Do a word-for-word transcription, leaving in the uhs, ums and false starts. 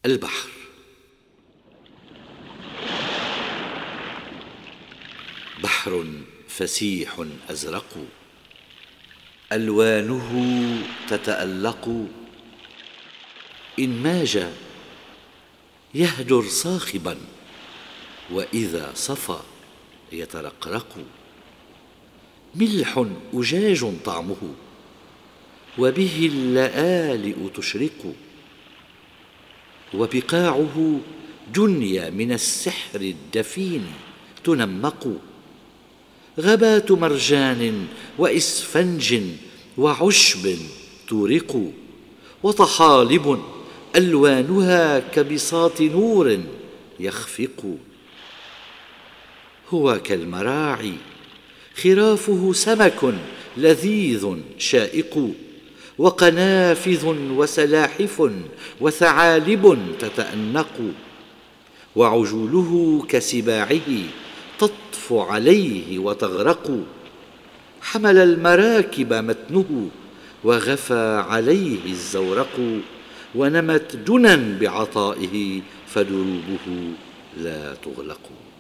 البحر. بحر فسيح أزرق، ألوانه تتألق، إن ماج يهدر صاخبا، وإذا صفى يترقرق. ملح أجاج طعمه، وبه اللآلئ تشرق، وبقاعه دنيا من السحر الدفين تنمق. غابات مرجان وإسفنج وعشب تورق، وطحالب ألوانها كبساط نور يخفق. هو كالمراعي، خرافه سمك لذيذ شائق، وقنافذ وسلاحف وثعالب تتأنق. وعجوله كسباعه تطفو عليه وتغرق. حمل المراكب متنه، وغفى عليه الزورق. ونمت دنا بعطائه، فدروبه لا تغلق.